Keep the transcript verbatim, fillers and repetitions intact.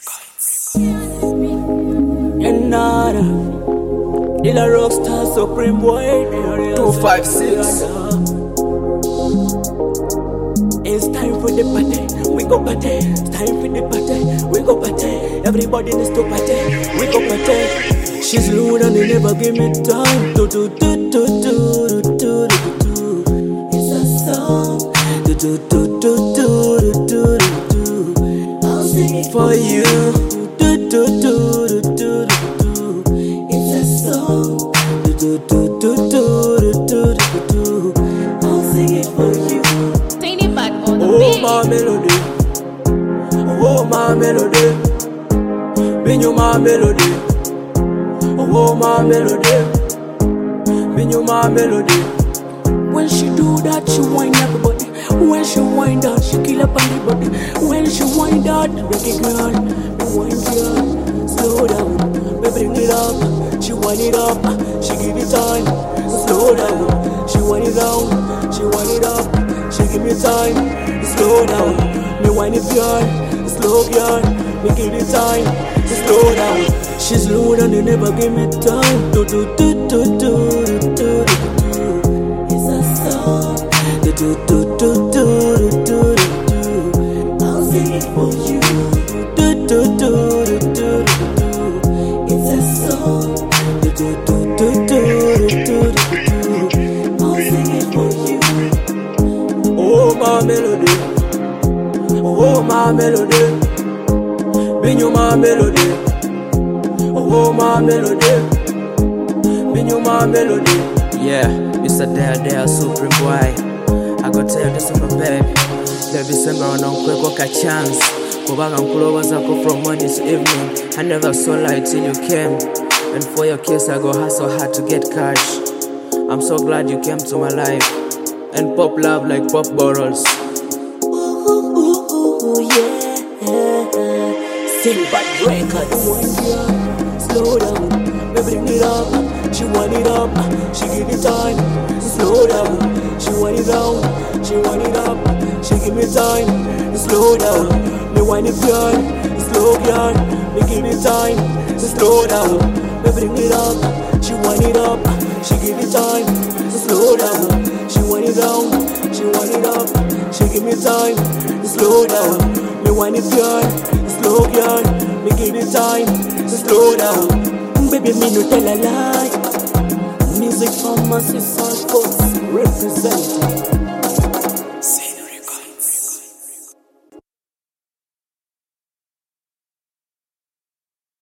Yanara, Dilla Rockstar Supreme Boy, two five six. It's time for the party, we go party. It's time for the party, we go party. Everybody needs to party, we go party. She's rude and they never give me time. Do do do do do do do do. It's a song. Do do do do do do do do. I'll sing it for you. Do do do do do do. It's a song. Do do do do do do do do. I'll sing it for you. Oh my melody, oh my melody, been you my melody, oh my melody, been you my melody. When she do that, she wind up her body. When she wind out, she kill up on the body. When she wind out, reggae girl, me wind girl, slow down, me bring it up. She wind it up, she give it time, slow down. She wind it down, she wind it up, she give me time. Slow down, me whine it girl, slow girl, me give it time, slow down. She's low and they never give me time. Do do do do do do do do. It's a song. Do do do do do do do do. I'll sing it for you. Do do do do do do. It's a song. Do do do do do do do do. I'll sing it for you. Oh my melody, oh my melody, been you my melody, oh my melody, been you my melody. Yeah, Mister Dare Dare Supreme Boy. I go tell you this is my baby. Baby send me on quick a chance. Go back and pull over Zako from morning to evening. I never saw light till you came. And for your kiss I go hustle hard to get cash. I'm so glad you came to my life. And pop love like pop bottles. Ooh, ooh, ooh, ooh, yeah. Sing bad records. Wind girl, slow down, me bring it up. She wind it up, she give it time. Slow down, she wind it down, she wind it up, she give me time. Slow down, me wind it girl, slow girl, me give it time. Slow down, me bring it up. She wind it up, she give it time. Slow down. She wind it down, she wind it up, she give me time, slow down. Me wind it girl, slow girl, me give it time, slow down. Baby, me no tell a lie. Music from my sister's coast represent.